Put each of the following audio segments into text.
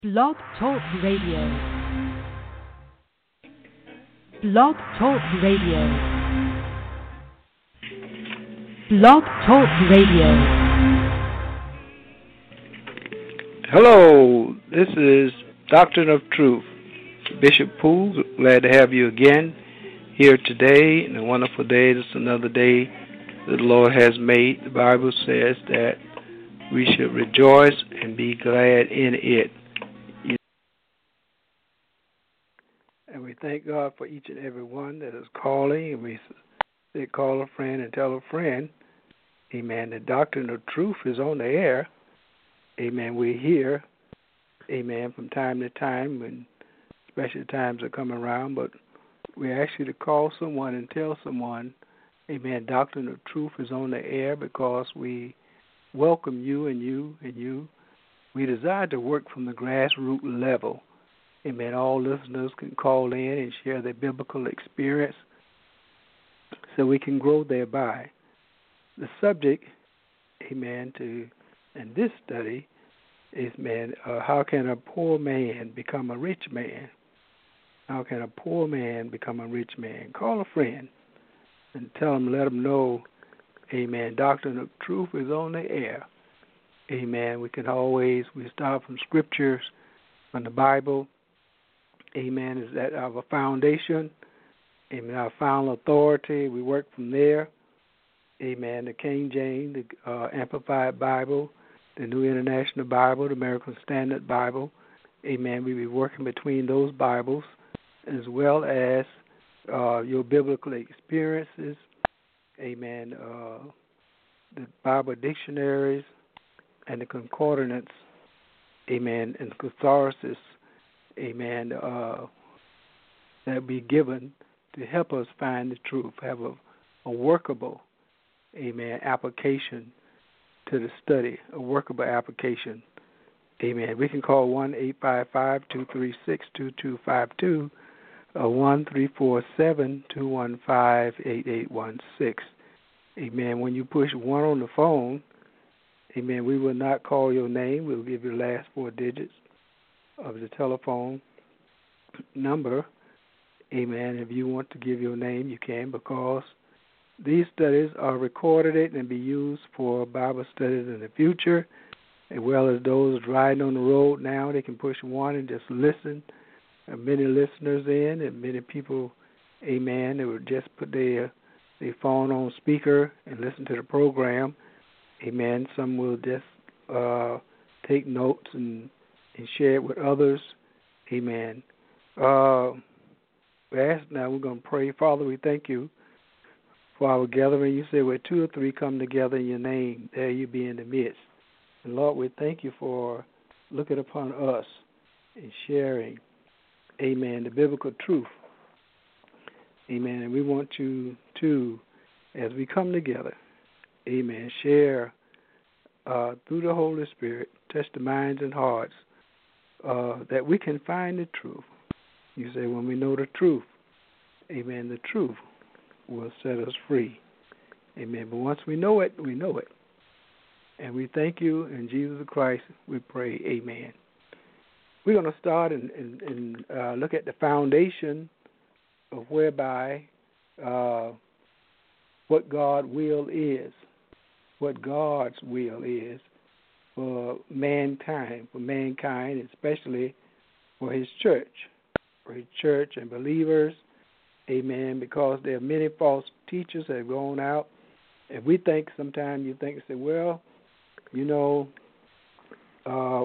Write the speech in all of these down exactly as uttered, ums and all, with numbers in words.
Blog Talk Radio. Blog Talk Radio. Blog Talk Radio. Hello, this is Doctrine of Truth. Bishop Poole, glad to have you again here today. And a wonderful day. This is another day that the Lord has made. The Bible says that we should rejoice and be glad in it. And we thank God for each and every one that is calling. And we say, call a friend and tell a friend. Amen. The Doctrine of Truth is on the air. Amen. We're here. Amen. From time to time when special times are coming around. But we ask you to call someone and tell someone, amen, Doctrine of Truth is on the air because we welcome you and you and you. We desire to work from the grassroots level. Amen. All listeners can call in and share their biblical experience so we can grow thereby. The subject, amen, to in this study is, man, uh, how can a poor man become a rich man? How can a poor man become a rich man? Call a friend and tell them, let them know, amen, Doctrine of Truth is on the air. Amen. We can always, we start from scriptures, from the Bible. Amen. Is that our foundation? Amen. Our final authority. We work from there. Amen. The King James, the uh, Amplified Bible, the New International Bible, the American Standard Bible. Amen. We be working between those Bibles as well as uh, your biblical experiences. Amen. Uh, the Bible dictionaries and the concordance. Amen. And the catharsis. Amen, uh, that be given to help us find the truth, have a, a workable, amen, application to the study, a workable application. Amen. We can call one eight five five, two three six, two two five two or one three four seven, two one five, eight eight one six. Amen. When you push one on the phone, amen, we will not call your name. We'll give you the last four digits of the telephone number. Amen. If you want to give your name, you can, because these studies are recorded and be used for Bible studies in the future, as well as those riding on the road now. They can push one and just listen. And many listeners in, and many people, amen, they would just put their, their phone on speaker and listen to the program. Amen. Some will just uh, take notes and and share it with others. Amen. Uh, we ask now, we're going to pray. Father, we thank you for our gathering. You say where two or three come together in your name, there you be in the midst. And Lord, we thank you for looking upon us and sharing, amen, the biblical truth. Amen. And we want you to, as we come together, amen, share uh, through the Holy Spirit, touch the minds and hearts, Uh, that we can find the truth. You say when we know the truth, amen, the truth will set us free. Amen. But once we know it, we know it. And we thank you in Jesus Christ, we pray, amen. We're going to start and, and, and uh, look at the foundation of whereby uh, what God's will is, what God's will is for mankind, for mankind, especially for his church, for his church and believers, amen, because there are many false teachers that have gone out, and we think sometimes you think, say, well, you know, uh,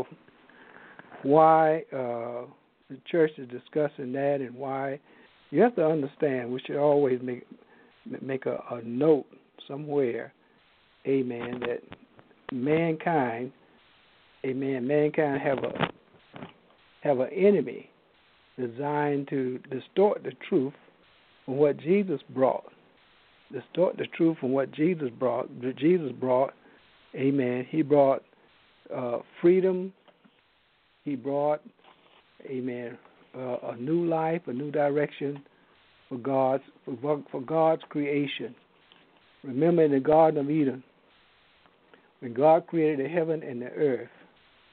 why uh, the church is discussing that and why. You have to understand, we should always make make a, a note somewhere, amen, that mankind, amen, mankind have a have an enemy designed to distort the truth from what Jesus brought. Distort the truth from what Jesus brought. Jesus brought, amen, he brought uh, freedom. He brought, amen, uh, a new life, a new direction for God's for, for God's creation. Remember in the Garden of Eden, when God created the heaven and the earth,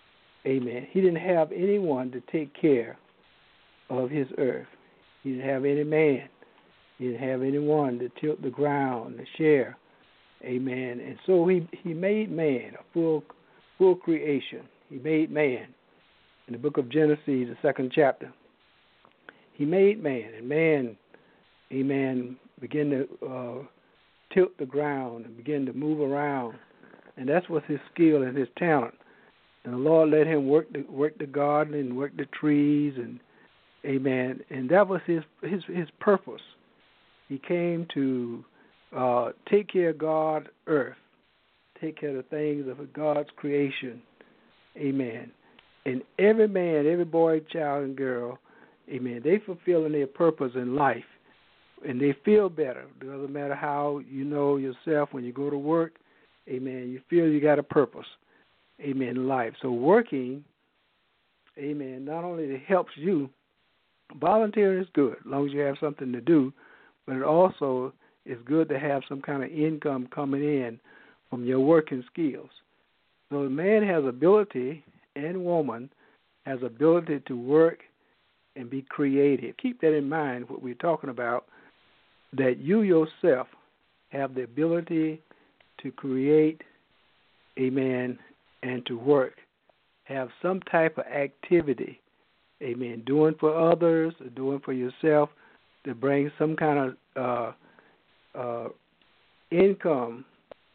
Amen. He didn't have anyone to take care of his earth. He didn't have any man. He didn't have anyone to tilt the ground, to share. Amen. And so he, he made man, a full full creation. He made man. In the book of Genesis, the second chapter, he made man. And man, amen, began to uh, tilt the ground and begin to move around. And that's what his skill and his talent. And the Lord let him work the work the garden and work the trees, and amen. And that was his his his purpose. He came to uh, take care of God's earth, take care of the things of God's creation, amen. And every man, every boy, child, and girl, amen, they fulfilling their purpose in life, and they feel better. It doesn't matter how you know yourself when you go to work, amen. You feel you got a purpose. Amen, life. So working, amen, not only it helps you, volunteering is good, as long as you have something to do, but it also is good to have some kind of income coming in from your working skills. So the man has ability, and woman has ability to work and be creative. Keep that in mind, what we're talking about, that you yourself have the ability to create, amen, and to work, have some type of activity, amen, doing for others, or doing for yourself, to bring some kind of uh, uh, income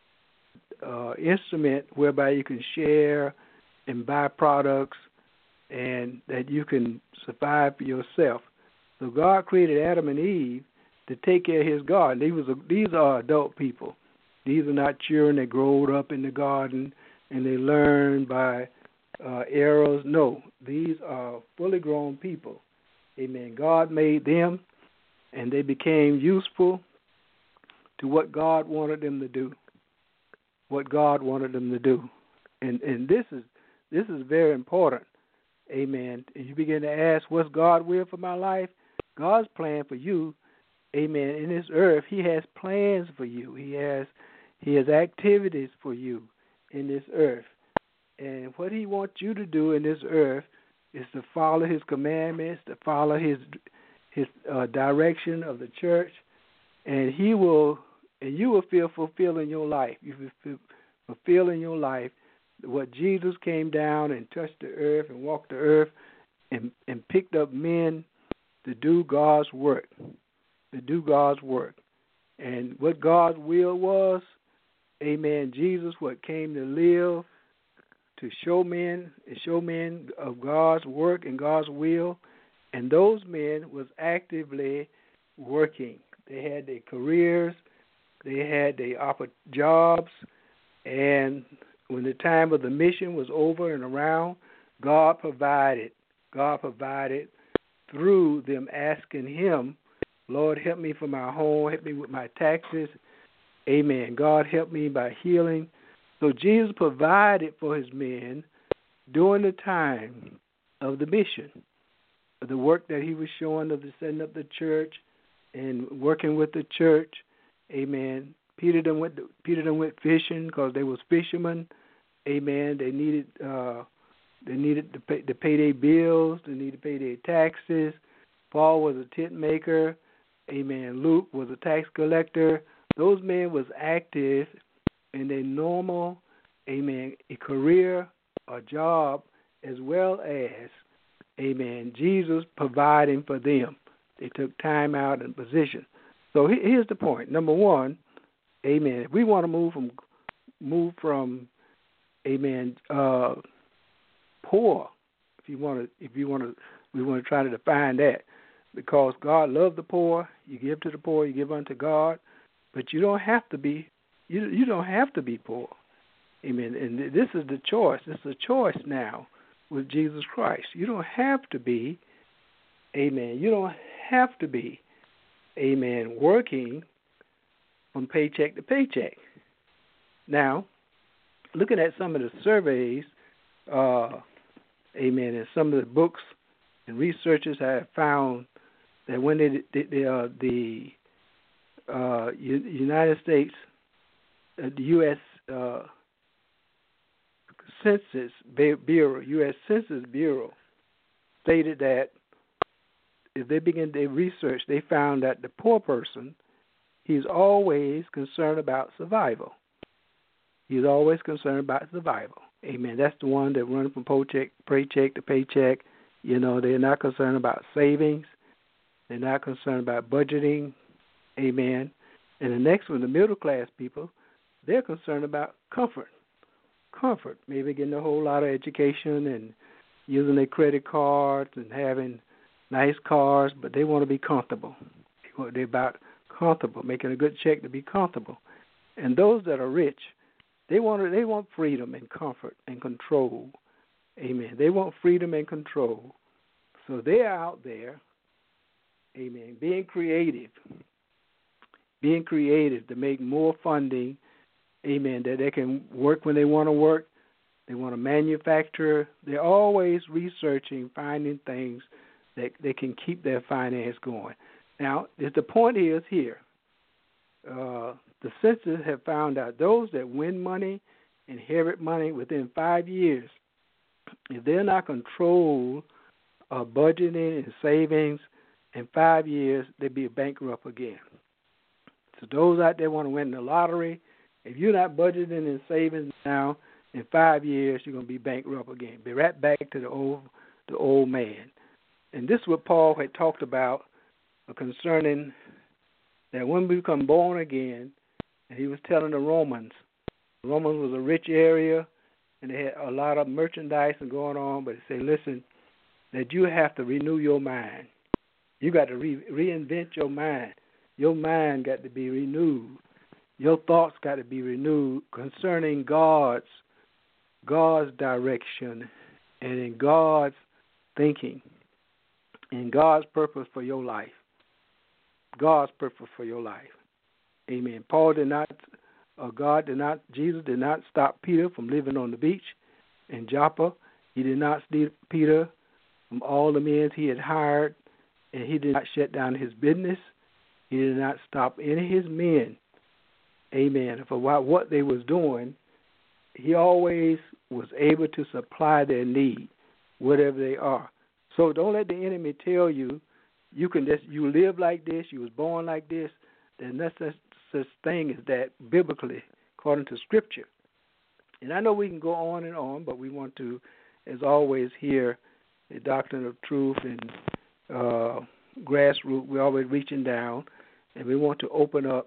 uh, instrument whereby you can share and buy products and that you can survive for yourself. So God created Adam and Eve to take care of his garden. These, was a, these are adult people. These are not children that growed up in the garden and they learn by uh, errors. No, these are fully grown people. Amen. God made them, and they became useful to what God wanted them to do. What God wanted them to do, and and this is this is very important. Amen. And you begin to ask, what's God's will for my life? God's plan for you, amen. In this earth, He has plans for you. He has He has activities for you in this earth. And what He wants you to do in this earth is to follow His commandments, to follow His His uh, direction of the church, and He will, and you will feel fulfilled in your life. You will feel fulfilled in your life what Jesus came down and touched the earth and walked the earth and, and picked up men to do God's work, to do God's work. And what God's will was, amen, Jesus, what came to live, to show men, show men of God's work and God's will, and those men was actively working. They had their careers, they had their jobs, and when the time of the mission was over and around, God provided. God provided through them asking Him, Lord, help me for my home, help me with my taxes. Amen. God help me by healing. So Jesus provided for His men during the time of the mission, the work that He was showing of the setting up the church and working with the church. Amen. Peter done went Peter done went fishing because they was fishermen. Amen. They needed uh, they needed to pay, to pay their bills. They needed to pay their taxes. Paul was a tent maker. Amen. Luke was a tax collector. Those men was active in their normal, amen, a career or job, as well as, amen, Jesus providing for them. They took time out and position. So here's the point. Number one, amen. If we want to move from move from, amen, uh, poor. If you want to, if you want to, we want to try to define that, because God loved the poor. You give to the poor, you give unto God, but you don't have to be. You you don't have to be poor. Amen. And this is the choice. This is a choice now with Jesus Christ. You don't have to be. Amen. You don't have to be. Amen. Working from paycheck to paycheck. Now, looking at some of the surveys, uh, amen, and some of the books and researchers have found that when they, they, they uh, the uh, United States, uh, the U S uh, Census Bureau, U S Census Bureau, stated that if they begin their research, they found that the poor person, he's always concerned about survival. He's always concerned about survival. Amen. That's the one that runs from paycheck, paycheck to paycheck. You know, they're not concerned about savings. They're not concerned about budgeting. Amen. And the next one, the middle class people, they're concerned about comfort. Comfort, maybe getting a whole lot of education and using their credit cards and having nice cars, but they want to be comfortable. They're about comfortable, making a good check to be comfortable. And those that are rich, they want to, they want freedom and comfort and control. Amen. They want freedom and control. So they're out there, amen, being creative, being creative to make more funding, amen, that they can work when they want to work. They want to manufacture. They're always researching, finding things that they can keep their finance going. Now, the point is here, uh, the census have found out those that win money, inherit money within five years, if they're not controlled of budgeting and savings, in five years, they'll be bankrupt again. So those out there want to win the lottery, if you're not budgeting and saving now, in five years, you're going to be bankrupt again. Be right back to the old the old man. And this is what Paul had talked about uh, concerning that when we become born again, and he was telling the Romans, Romans was a rich area, and they had a lot of merchandise and going on, but he said, listen, that you have to renew your mind. You got to re- reinvent your mind. Your mind got to be renewed. Your thoughts got to be renewed concerning God's God's direction and in God's thinking and God's purpose for your life. God's purpose for your life. Amen. Paul did not, or God did not, Jesus did not stop Peter from living on the beach in Joppa. He did not stop Peter from all the men he had hired, and he did not shut down his business. He did not stop any of his men, amen, for what they was doing. He always was able to supply their need, whatever they are. So don't let the enemy tell you you can just you live like this, you was born like this. There's no such, such thing as that biblically, according to Scripture. And I know we can go on and on, but we want to, as always, hear the doctrine of truth and uh, grassroots. We're always reaching down, and we want to open up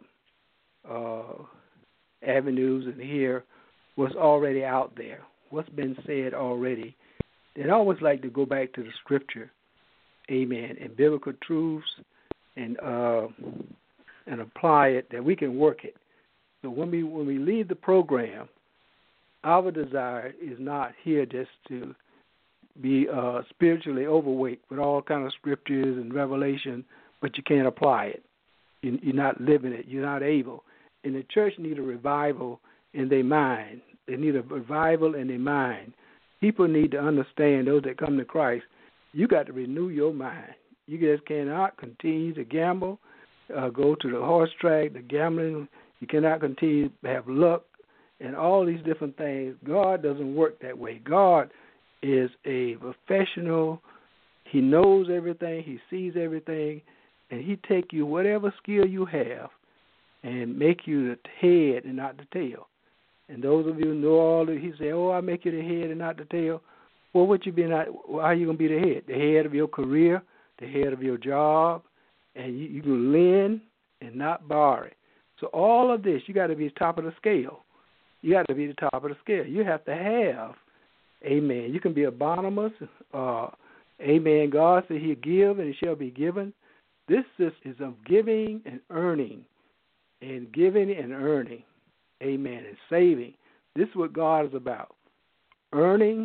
uh, avenues and hear what's already out there, what's been said already. And I always like to go back to the Scripture, amen, and biblical truths, and uh, and apply it, that we can work it. So when we when we leave the program, our desire is not here just to be uh, spiritually overweight with all kind of scriptures and revelation, but you can't apply it. You, you're not living it. You're not able. And the church need a revival in their mind. They need a revival in their mind. People need to understand, those that come to Christ, you got to renew your mind. You just cannot continue to gamble, uh, go to the horse track, the gambling. You cannot continue to have luck and all these different things. God doesn't work that way. God is a professional. He knows everything. He sees everything. And he take you, whatever skill you have, and make you the head and not the tail. And those of you who know all that, he say, oh, I make you the head and not the tail. Well, what you be not? How are you going to be the head? The head of your career, the head of your job, and you, you can lend and not borrow. So all of this, you got to be top of the scale. You got to be the top of the scale. You have to have, amen. You can be a Barnabas, uh, amen. God said he'll give and it shall be given. This is of giving and earning, and giving and earning, amen, and saving. This is what God is about. Earning,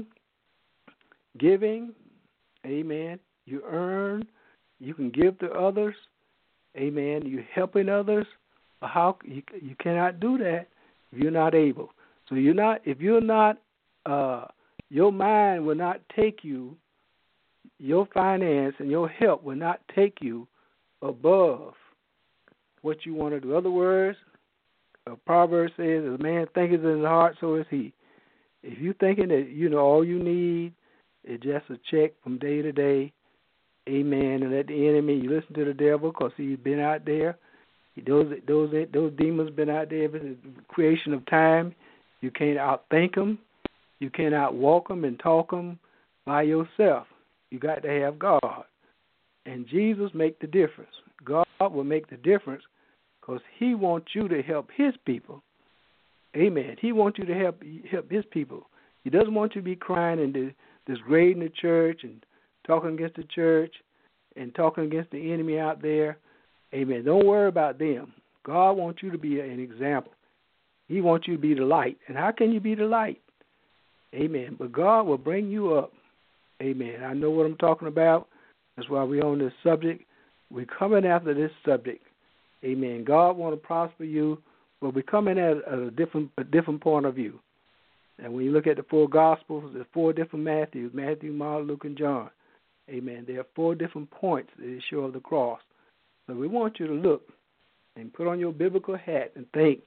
giving, amen. You earn, you can give to others, amen. You're helping others. How you, you cannot do that if you're not able. So you're not. If you're not, uh, your mind will not take you. Your finance and your help will not take you above what you want to do. In other words, a proverb says, "As a man thinketh in his heart, so is he." If you're thinking that, you know, all you need is just a check from day to day, amen, and let the enemy, you listen to the devil because he's been out there. Those those those demons been out there. It's the creation of time. You can't outthink them. You can't outwalk them and talk them by yourself. You got to have God. And Jesus make the difference. God will make the difference because he wants you to help his people. Amen. He wants you to help help his people. He doesn't want you to be crying and disgrading the church and talking against the church and talking against the enemy out there. Amen. Don't worry about them. God wants you to be an example. He wants you to be the light. And how can you be the light? Amen. But God will bring you up. Amen. I know what I'm talking about. That's why we're on this subject. We're coming after this subject. Amen. God wants to prosper you, but we're coming at a different a different point of view. And when you look at the four Gospels, there's four different Matthews, Matthew, Mark, Luke, and John. Amen. There are four different points that they show of the cross. So we want you to look and put on your biblical hat and think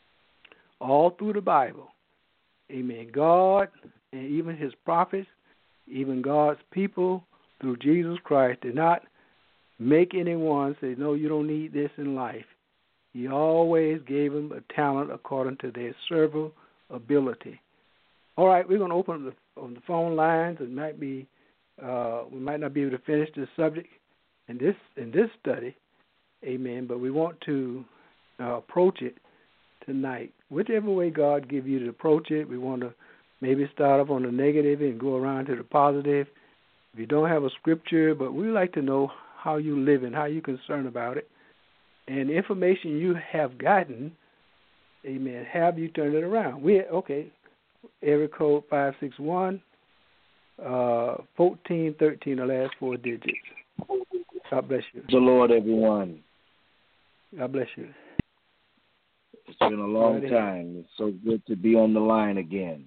all through the Bible. Amen. God and even his prophets, even God's people through Jesus Christ did not make anyone say, no, you don't need this in life. He always gave them a talent according to their servant ability. All right, we're going to open the, on the phone lines. It might be uh, we might not be able to finish this subject in this in this study, amen. But we want to uh, approach it tonight, whichever way God give you to approach it. We want to maybe start off on the negative and go around to the positive. If you don't have a scripture, but we like to know how you live and how you concerned about it, and the information you have gotten, amen. Have you turned it around? We okay. Area code five six one, uh, fourteen thirteen, the last four digits. God bless you. The Lord, everyone. God bless you. It's been a long right time. It's so good to be on the line again.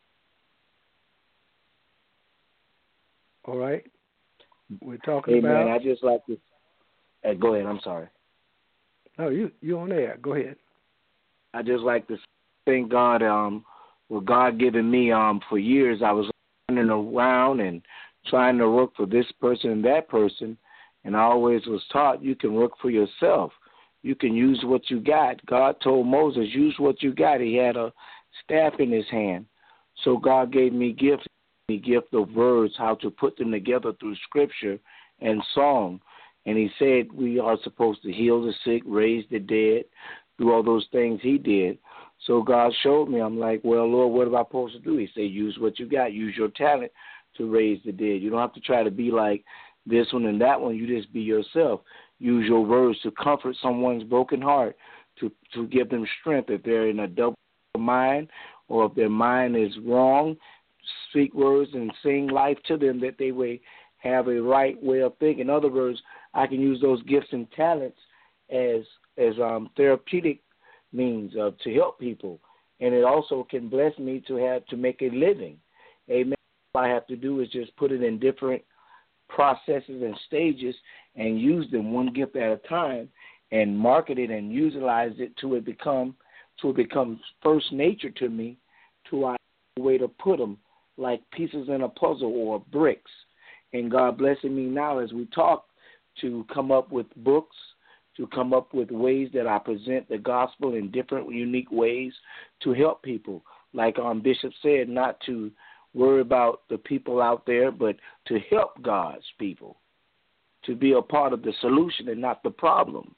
All right. We're talking hey, about. Hey, man, I just like to. Uh, go ahead. I'm sorry. No, you you on air. Go ahead. I just like to thank God. Um, what God given me. Um, for years I was running around and trying to work for this person and that person, and I always was taught you can work for yourself. You can use what you got. God told Moses, use what you got. He had a staff in his hand. So God gave me gifts. He gift of words, how to put them together through scripture and song. And he said we are supposed to heal the sick, raise the dead, do all those things he did. So God showed me. I'm like, well, Lord, what am I supposed to do? He said, use what you got. Use your talent to raise the dead. You don't have to try to be like this one and that one. You just be yourself. Use your words to comfort someone's broken heart, to, to give them strength if they're in a double mind or if their mind is wrong. Speak words and sing life to them that they may have a right way of thinking. In other words, I can use those gifts and talents as as um, therapeutic means of to help people, and it also can bless me to have to make a living. Amen. All I have to do is just put it in different processes and stages and use them one gift at a time and market it and utilize it to it become to it becomes first nature to me, to I way to put them like pieces in a puzzle or bricks. And God blessing me now as we talk to come up with books, to come up with ways that I present the gospel in different, unique ways to help people. Like um, Bishop said, not to worry about the people out there, but to help God's people, to be a part of the solution and not the problem.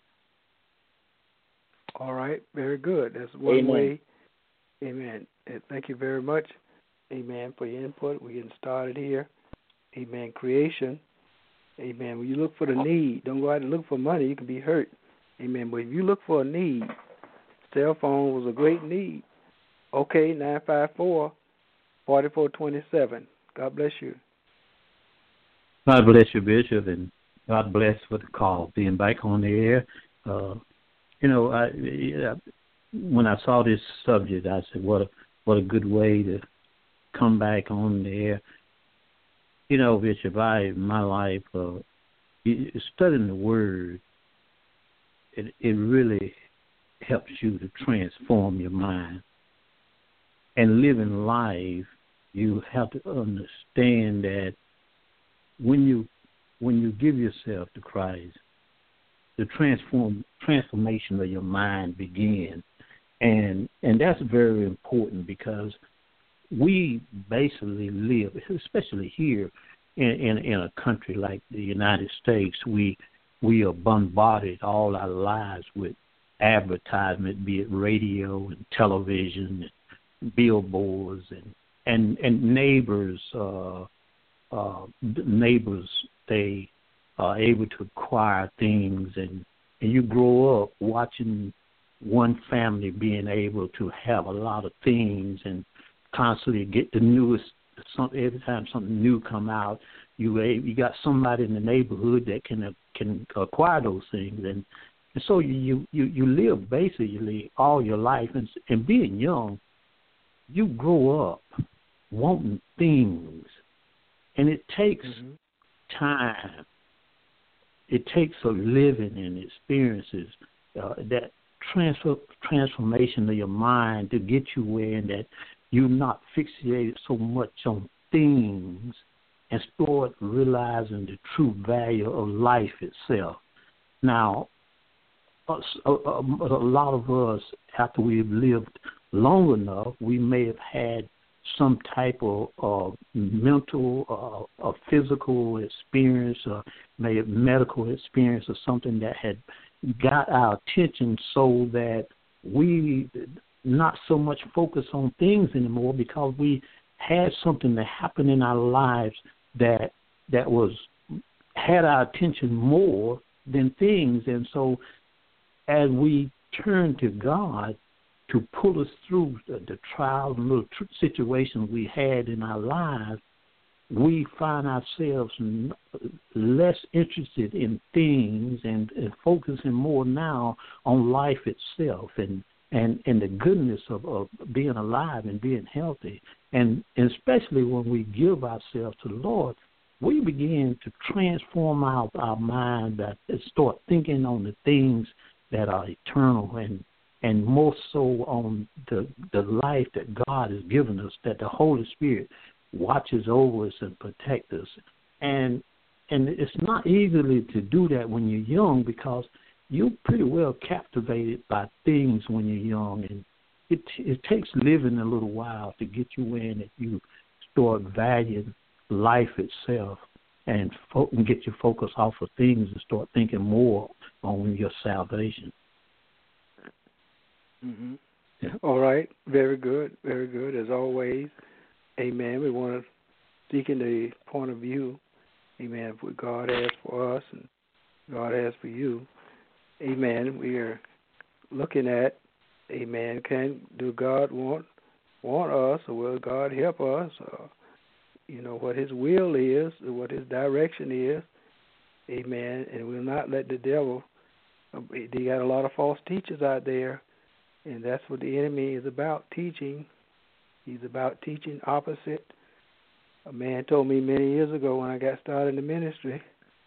All right, very good. That's one Amen. way. Amen. And thank you very much, amen, for your input. We're getting started here. Amen. Creation. Amen. When you look for the need, don't go out and look for money. You can be hurt. Amen. But if you look for a need, cell phone was a great need. Okay, nine five four, four four two seven. God bless you. God bless you, Bishop, and God bless for the call, being back on the air. Uh, you know, I, I, when I saw this subject, I said, what a, what a good way to come back on the air. You know, Bishop, I, in my life, uh, studying the Word, it, it really helps you to transform your mind. and living life, you have to understand that when you when you give yourself to Christ, the transform transformation of your mind begins, and and that's very important because we basically live, especially here in, in in a country like the United States, we we are bombarded all our lives with advertisement, be it radio and television, and billboards, and and and neighbors, uh, uh, neighbors they are able to acquire things, and and you grow up watching one family being able to have a lot of things and constantly get the newest. Something every time something new come out, you you got somebody in the neighborhood that can can acquire those things, and, and so you, you you live basically all your life, and, and being young, you grow up wanting things, and it takes mm-hmm. time. It takes a living and experiences uh, that transfer transformation of your mind to get you where in that you're not fixated so much on things and start realizing the true value of life itself. Now, a, a, a lot of us, after we've lived long enough, we may have had some type of uh, mental uh, or physical experience, or maybe medical experience, or something that had got our attention so that we not so much focus on things anymore because we had something that happened in our lives that that was had our attention more than things. And so as we turn to God to pull us through the, the trials and little tr- situations we had in our lives, we find ourselves n- less interested in things and, and focusing more now on life itself and and, and the goodness of, of being alive and being healthy. And, and especially when we give ourselves to the Lord, we begin to transform our, our mind and start thinking on the things that are eternal and and more so on the the life that God has given us, that the Holy Spirit watches over us and protects us. And and it's not easily to do that when you're young because you're pretty well captivated by things when you're young, and it it takes living a little while to get you in that you start valuing life itself and, fo- and get your focus off of things and start thinking more on your salvation. Mm-hmm. Yeah. All right. Very good. Very good. As always, amen. We want to seek in the point of view, amen, what God has for us and God has for you. Amen. We are looking at, amen, can do God want want us, or will God help us? Or, you know, what his will is, or what his direction is. Amen. And we'll not let the devil, they got a lot of false teachers out there, and that's what the enemy is about, teaching. He's about teaching opposite. A man told me many years ago when I got started in the ministry,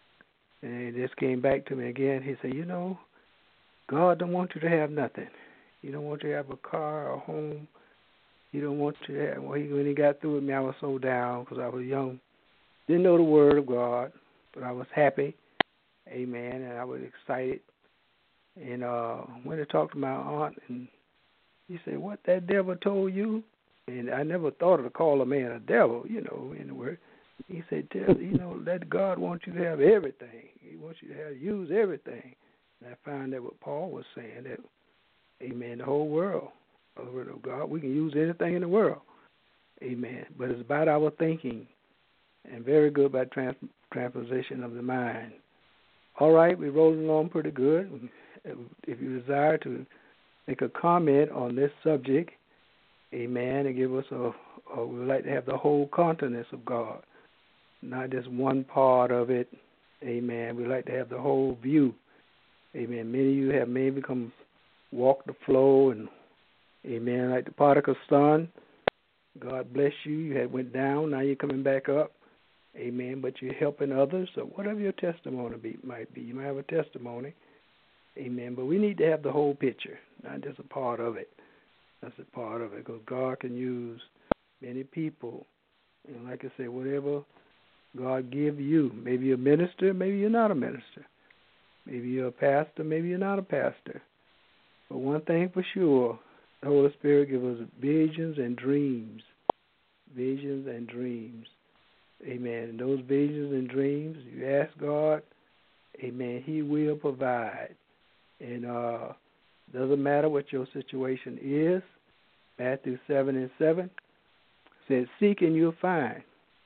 and it just came back to me again. He said, you know, God don't want you to have nothing. He don't want you to have a car or a home. He don't want you to have, well, he, when he got through with me, I was so down because I was young. Didn't know the word of God, but I was happy. Amen. And I was excited. And uh, went to talk to my aunt, and he said, what, that devil told you? And I never thought of to call a man a devil, you know, in the word. He said, tell, you know, that God wants you to have everything. He wants you to have use everything. And I found that what Paul was saying, that, amen, the whole world, the word of God, we can use anything in the world. Amen. But it's about our thinking, and very good about trans- transposition of the mind. All right, we're rolling along pretty good. If you desire to make a comment on this subject, amen, and give us a, a we would like to have the whole countenance of God, not just one part of it, amen. We like to have the whole view, amen. Many of you have maybe come walk the flow, and amen, like the prodigal son. God bless you. You had went down, now you're coming back up, amen, but you're helping others. So whatever your testimony be, might be, you might have a testimony, amen, but we need to have the whole picture, not just a part of it. That's a part of it, because God can use many people. And like I say, whatever God give you, maybe you're a minister, maybe you're not a minister. Maybe you're a pastor, maybe you're not a pastor. But one thing for sure, the Holy Spirit gives us visions and dreams. Visions and dreams. Amen. And those visions and dreams, you ask God, amen, He will provide. And uh doesn't matter what your situation is. Matthew seven and seven says, seek and you'll find.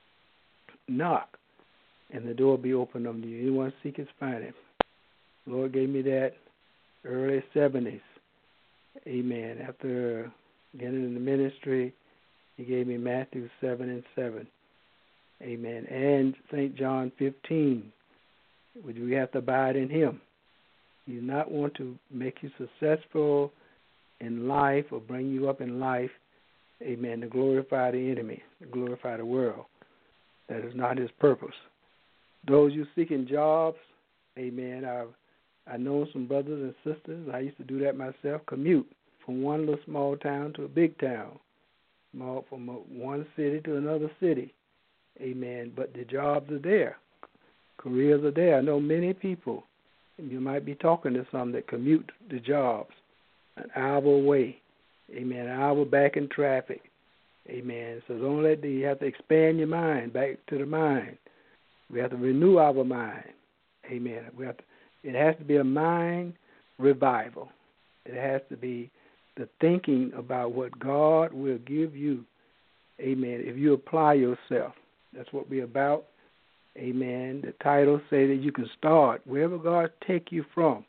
Knock, and the door will be opened unto you. Anyone seek is finding. The Lord gave me that early seventies. Amen. After getting in the ministry, He gave me Matthew seven and seven. Amen. And Saint John fifteen, which we have to abide in Him. He does not want to make you successful in life or bring you up in life, amen, to glorify the enemy, to glorify the world. That is not His purpose. Those you seeking jobs, amen, I've I know some brothers and sisters, I used to do that myself, commute from one little small town to a big town, small, from one city to another city, amen, but the jobs are there. Careers are there. I know many people. You might be talking to some that commute to jobs an hour away, amen, an hour back in traffic, amen. So don't let the, you have to expand your mind back to the mind. We have to renew our mind, amen. We have to, it has to be a mind revival. It has to be the thinking about what God will give you, amen, if you apply yourself. That's what we're about. Amen. The titles say that you can start wherever God take you from.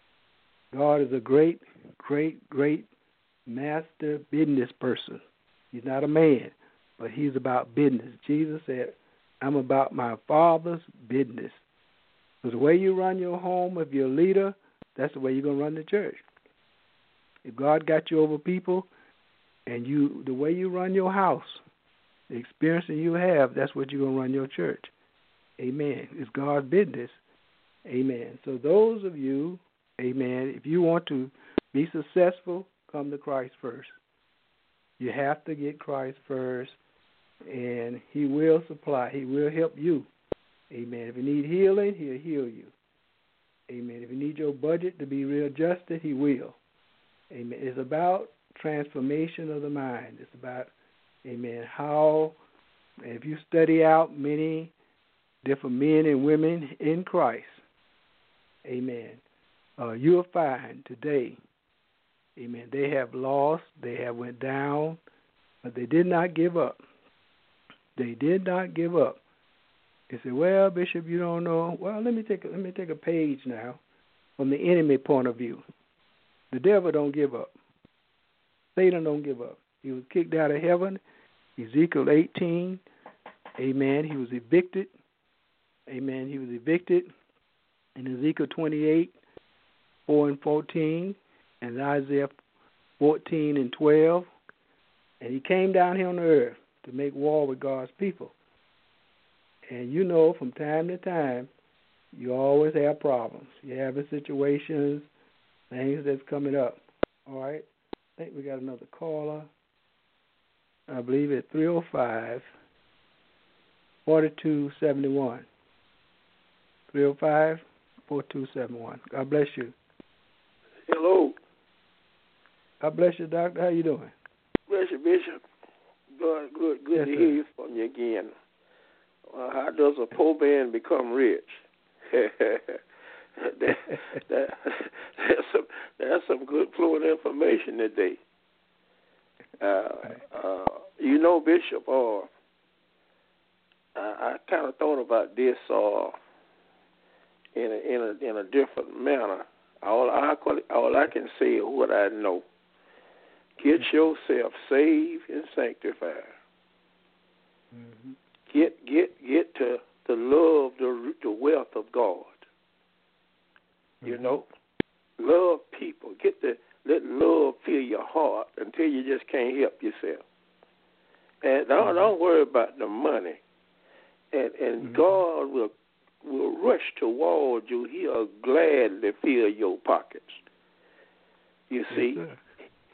God is a great, great, great master business person. He's not a man, but He's about business. Jesus said, I'm about my Father's business. So the way you run your home, if you're a leader, that's the way you're going to run the church. If God got you over people, and you, the way you run your house, the experience that you have, that's what you're going to run your church. Amen. It's God's business. Amen. So those of you, amen, if you want to be successful, come to Christ first. You have to get Christ first, and He will supply. He will help you. Amen. If you need healing, He'll heal you. Amen. If you need your budget to be readjusted, He will. Amen. It's about transformation of the mind. It's about, amen, how, if you study out many different men and women in Christ, amen, uh, you'll find today, amen, they have lost, they have went down, but they did not give up. They did not give up. They said, well, Bishop, you don't know. Well, let me take a, let me take a page now from the enemy point of view. The devil don't give up. Satan don't give up. He was kicked out of heaven. Ezekiel eighteen, amen, he was evicted. Amen. He was evicted in Ezekiel twenty-eight, four and fourteen, and Isaiah fourteen and twelve. And he came down here on the earth to make war with God's people. And you know, from time to time, you always have problems. You're having situations, things that's coming up. All right? I think we got another caller. I believe it's three oh five, four two seven one. three oh five, four two seven one. God bless you. Hello. God bless you, Doctor. How you doing? Bless you, Bishop. Good, good, good yes, to sir. hear you from you again. Uh, how does a poor man become rich? that, that, that's, some, that's some good fluent information today. Uh, uh, you know, Bishop, uh, I, I kind of thought about this uh, in a, in a in a different manner. All I all I can say is what I know. Get yourself saved and sanctified. Mm-hmm. Get get get to to love the the wealth of God. Mm-hmm. You know, love people. Get the let love fill your heart until you just can't help yourself. And don't mm-hmm. don't worry about the money. And and mm-hmm. God will will rush towards you. He'll gladly fill your pockets. You see, yes,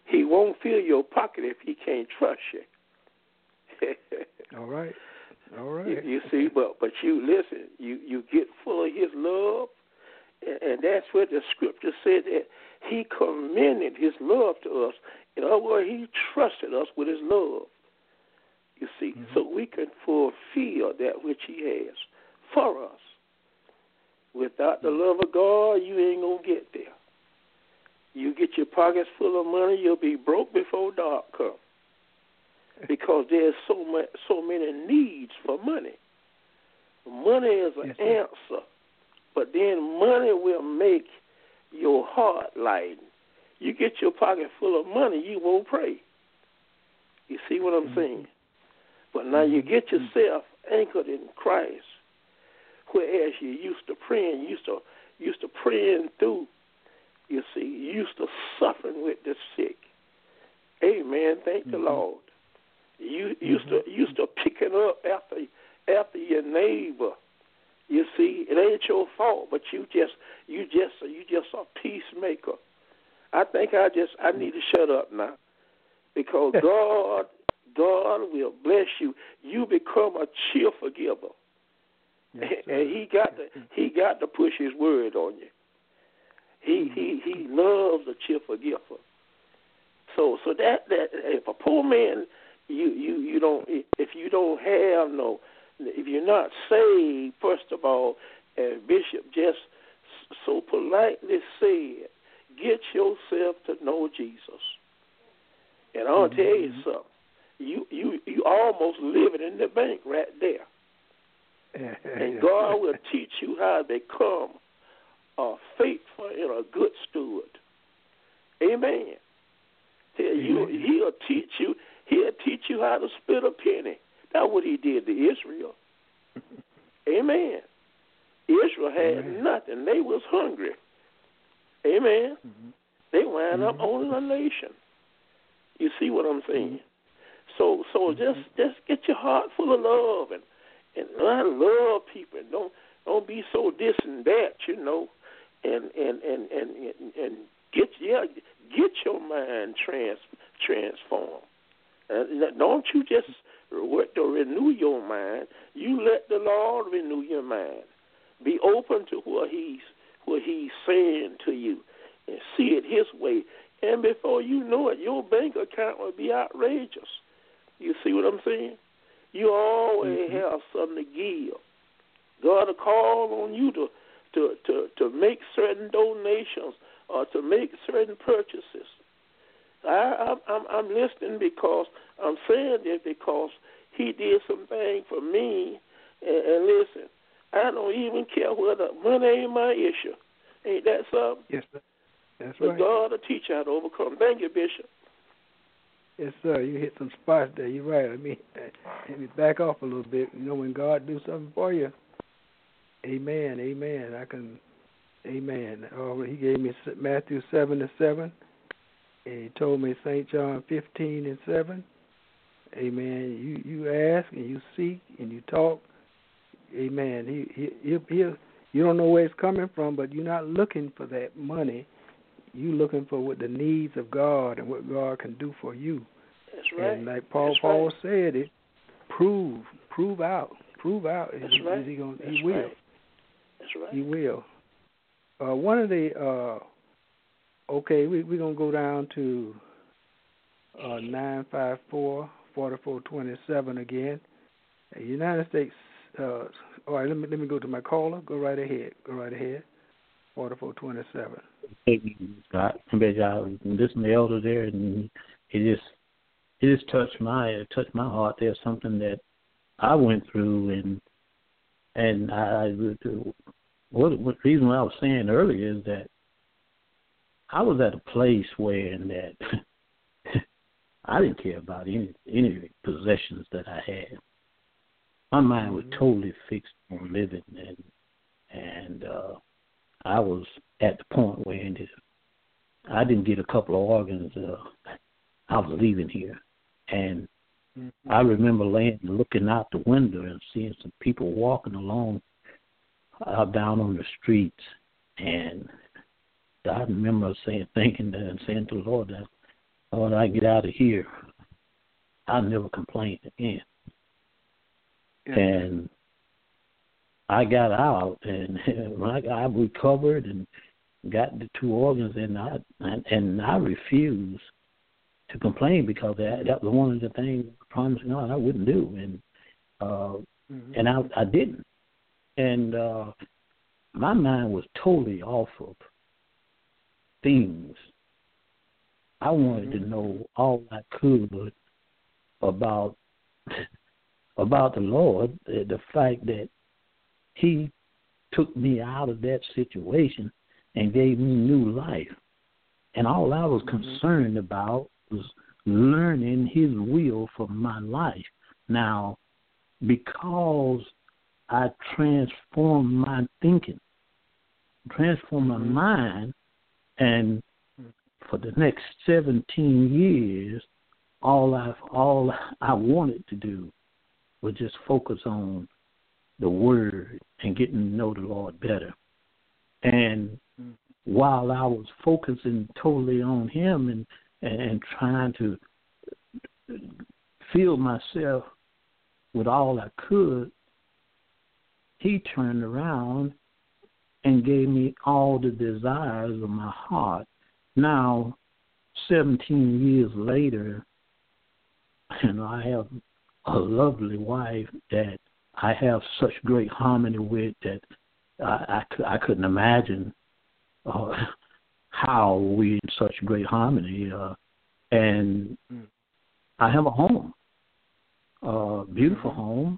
he won't fill your pocket if he can't trust you. All right. All right. You, you see, but but you listen, you, you get full of his love, and, and that's what the scripture said, that he commended his love to us. In other words, he trusted us with his love. You see, mm-hmm. so we can fulfill that which he has for us. Without the love of God, you ain't going to get there. You get your pockets full of money, you'll be broke before dark comes. Because there's so much, so many needs for money. Money is an yes, answer, but then money will make your heart lighten. You get your pocket full of money, you won't pray. You see what I'm mm-hmm. saying? But now you get yourself anchored in Christ, whereas you used to praying, used to used to praying through. You see, you used to suffering with the sick. Amen. Thank mm-hmm. the Lord. You used mm-hmm. to used to picking up after after your neighbor. You see, it ain't your fault, but you just you just you just a peacemaker. I think I just I need to shut up now, because God God will bless you. You become a cheerful giver, yes, and He got to He got to push His word on you. He he he loves a cheerful giver. So so that that if a poor man, you you you don't if you don't have no if you're not saved, first of all, as Bishop just so politely said, get yourself to know Jesus. And I'll mm-hmm. tell you something. You you you almost living in the bank right there. And God will teach you how to become a faithful and a good steward. Amen. Tell you, he'll teach you. He'll teach you how to split a penny. That's what He did to Israel. Amen. Israel had Amen. nothing. They was hungry. Amen. Mm-hmm. They wound mm-hmm. up owning a nation. You see what I'm saying? Mm-hmm. So, so mm-hmm. just just get your heart full of love and and learn to love people. And don't don't be so this and that, you know. And and and and and, and get yeah get your mind trans transformed. Uh, don't you just to renew your mind. You let the Lord renew your mind. Be open to what He's what He's saying to you, and see it His way. And before you know it, your bank account will be outrageous. You see what I'm saying? You always mm-hmm. have something to give. God will call on you to to to, to make certain donations or to make certain purchases. I, I'm, I'm listening because I'm saying this because He did some things for me. And, and listen, I don't even care whether money ain't my issue. Ain't that something? Yes, sir. That's but right. God will teach you how to overcome. Thank you, Bishop. Yes, sir. You hit some spots there. You're right. Let me, let me back off a little bit. You know, when God do something for you, amen, amen. I can, amen. Oh, He gave me Matthew seven and seven. And He told me Saint John fifteen and seven. Amen. You you ask and you seek and you talk. Amen. He he he. he you don't know where it's coming from, but you're not looking for that money. You're looking for what the needs of God and what God can do for you. That's right. And like Paul That's Paul right. said, it prove prove out prove out. That's is, right. Is he gonna, That's he will. Right. That's right. He will. Uh, one of the uh, okay, we we're gonna go down to uh, nine five four forty four twenty seven again. The United States. Uh, all right, let me let me go to my caller. Go right ahead. Go right ahead. Forty four twenty seven. I bet y'all listen to the elder there, and it just it just touched my it touched my heart. There's something that I went through, and and I what what reason what I was saying earlier is that I was at a place where in that I didn't care about any any possessions that I had. My mind was totally fixed on living, and and uh, I was at the point where I didn't get a couple of organs. Uh, I was leaving here, and mm-hmm. I remember laying, looking out the window and seeing some people walking along uh, down on the streets, and I remember saying, thinking that, and saying to the Lord that when I get out of here, I'll never complain again. Yeah. And I got out, and when I, I recovered and got the two organs, and I and, and I refused to complain because that, that was one of the things I promised God I wouldn't do, and uh, mm-hmm. and I I didn't, and uh, my mind was totally off of things. I wanted mm-hmm. to know all I could about about the Lord, the fact that He took me out of that situation and gave me new life. And all I was mm-hmm. concerned about was learning His will for my life. Now, because I transformed my thinking, transformed my mm-hmm. mind, and for the next seventeen years, all I all I wanted to do was just focus on the Word and getting to know the Lord better. And mm-hmm. while I was focusing totally on Him and, and, and trying to fill myself with all I could, He turned around and gave me all the desires of my heart. Now, seventeen years later, and I have a lovely wife that I have such great harmony with that I, I, I couldn't imagine uh, how we in such great harmony. Uh, and mm. I have a home, a beautiful mm-hmm. home,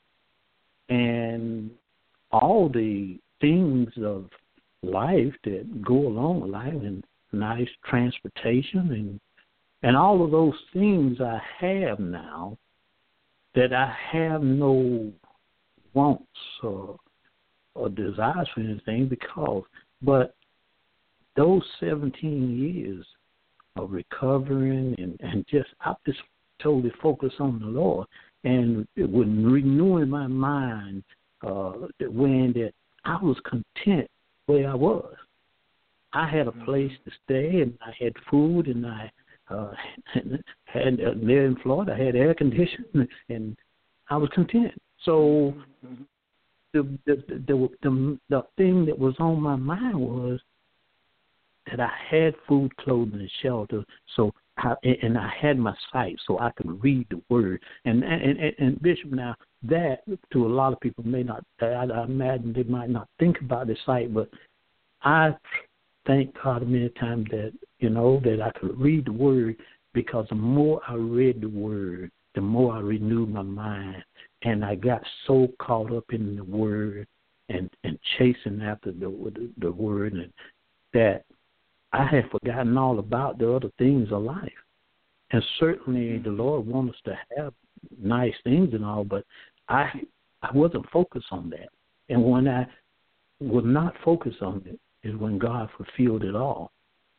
and all the things of life that go along with life, and nice transportation, and and all of those things I have now, that I have no wants or, or desires for anything because, but those seventeen years of recovering and, and just, I just totally focused on the Lord, and it was renewing my mind uh, when that I was content where I was. I had a place to stay, and I had food, and I uh, had uh, there in Florida, I had air conditioning, and I was content. So mm-hmm. the, the, the the the thing that was on my mind was that I had food, clothing, and shelter. So I, and I had my sight, so I could read the Word. And and, and, and Bishop, now that to a lot of people may not, I, I imagine they might not think about the sight, but I thank God many times that, you know, that I could read the Word, because the more I read the Word, the more I renewed my mind. And I got so caught up in the Word and, and chasing after the, the, the Word, and that I had forgotten all about the other things of life. And certainly the Lord wants us to have nice things and all, but I I wasn't focused on that. And when I was not focused on it, is when God fulfilled it all.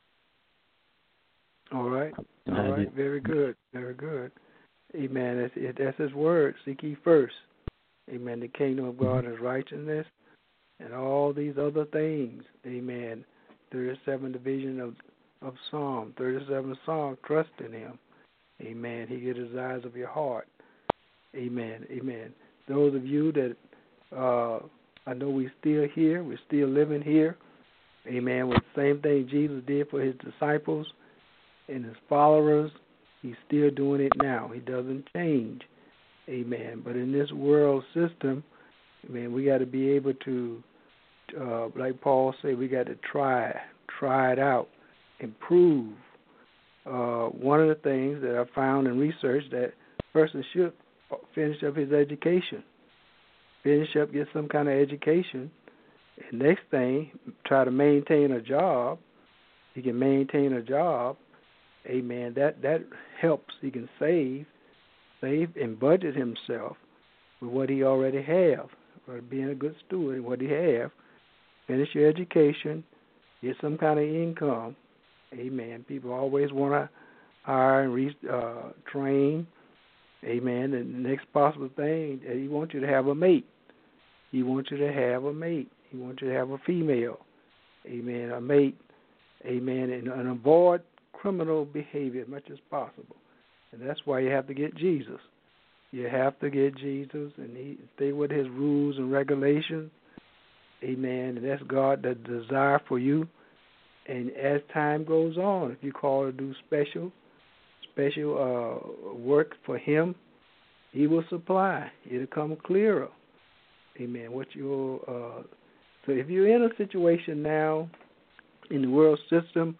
All right. All right. Very good. Very good. Amen. That's, it, that's His word. Seek ye first. Amen. The kingdom of God is righteousness, and all these other things. Amen. thirty-seven division of, of Psalm. thirty-seven Psalm. Trust in Him. Amen. He gets the desires of your heart. Amen. Amen. Those of you that, uh, I know we're still here. We're still living here. Amen. With the same thing Jesus did for His disciples and His followers, He's still doing it now. He doesn't change. Amen. But in this world system, amen, we got to be able to, uh, like Paul said, we got to try, try it out, improve. Uh, one of the things that I found in research, that a person should finish up his education, finish up, get some kind of education. And next thing, try to maintain a job. He can maintain a job. Amen. That that helps. He can save, save and budget himself with what he already have. Or being a good steward in what he have. Finish your education. Get some kind of income. Amen. People always want to hire and re, uh, train. Amen. And the next possible thing, he wants you to have a mate. He wants you to have a mate. He wants you to have a female, amen, a mate, amen, and, and avoid criminal behavior as much as possible. And that's why you have to get Jesus. You have to get Jesus and he, stay with his rules and regulations. Amen. And that's God, the desire for you. And as time goes on, if you call to do special, special uh, work for him, he will supply. It'll come clearer. Amen. What you uh, so if you're in a situation now in the world system,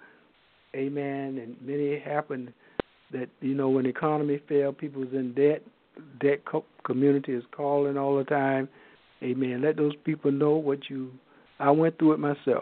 amen, and many happen that, you know, when the economy failed, people was in debt. Debt co- community is calling all the time. Amen. Let those people know what you, I went through it myself.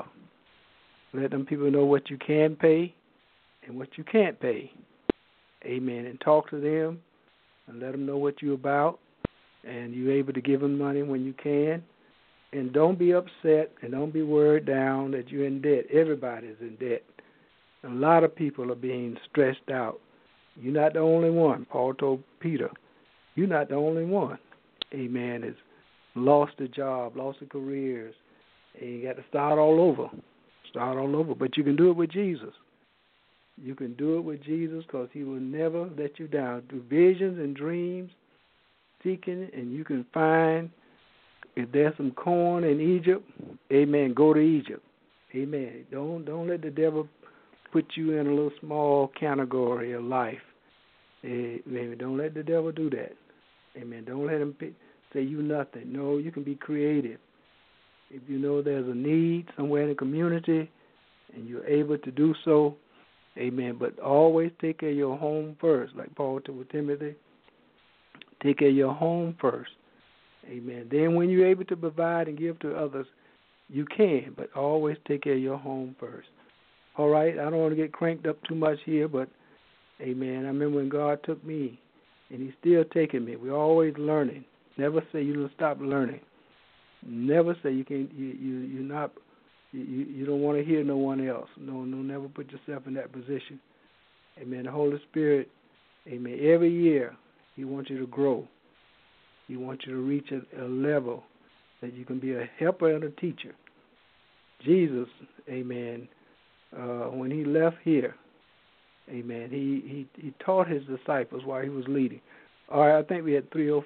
Let them people know what you can pay and what you can't pay. Amen. And talk to them and let them know what you're about. And you're able to give them money when you can. And don't be upset and don't be worried down that you're in debt. Everybody's in debt. A lot of people are being stressed out. You're not the only one. Paul told Peter, you're not the only one. Amen. Has lost a job, lost their careers, and you got to start all over. Start all over. But you can do it with Jesus. You can do it with Jesus because he will never let you down. Through visions and dreams, seeking, and you can find if there's some corn in Egypt, amen, go to Egypt. Amen. Don't don't let the devil put you in a little small category of life. Amen. Don't let the devil do that. Amen. Don't let him say you nothing. No, you can be creative. If you know there's a need somewhere in the community and you're able to do so, amen. But always take care of your home first, like Paul told Timothy. Take care of your home first. Amen. Then when you're able to provide and give to others, you can, but always take care of your home first. All right, I don't want to get cranked up too much here, but, amen, I remember when God took me, and he's still taking me. We're always learning. Never say you don't stop learning. Never say you can't, you, you, you're not, you, you don't want to hear no one else. No, no, never put yourself in that position. Amen. The Holy Spirit, amen, every year he wants you to grow. He wants you to reach a, a level that you can be a helper and a teacher. Jesus, amen, uh, when he left here, amen, he, he, he taught his disciples while he was leading. All right, I think we had three oh,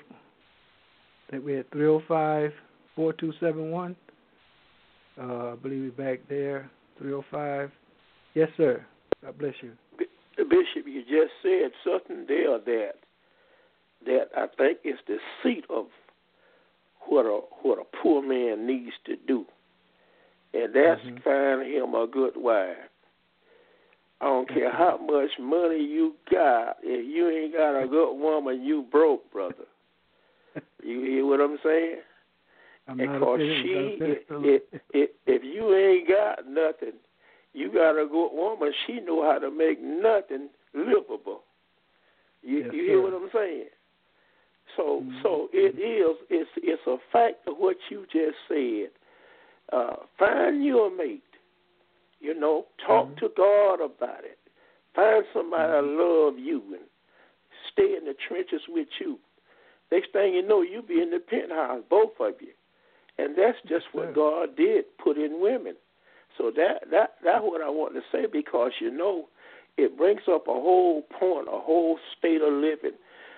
I think we had three oh five, four two seven one. Uh, I believe we're back there, three oh five. Yes, sir. God bless you. Bishop, you just said something there that that I think is the seat of what a what a poor man needs to do, and that's mm-hmm. find him a good wife. I don't care mm-hmm. how much money you got, if you ain't got a good woman, you broke, brother. You hear what I'm saying? I'm because she, if, if, if, if you ain't got nothing, you got a good woman. She know how to make nothing livable. You, yes, you hear sir. what I'm saying? So, mm-hmm. so it is. It's it's a fact of what you just said. Uh, find you a mate. You know, talk mm-hmm. to God about it. Find somebody mm-hmm. that love you and stay in the trenches with you. Next thing you know, you be in the penthouse, both of you. And that's just yes, what God did, put in women. So that that that's what I want to say, because, you know, it brings up a whole point, a whole state of living.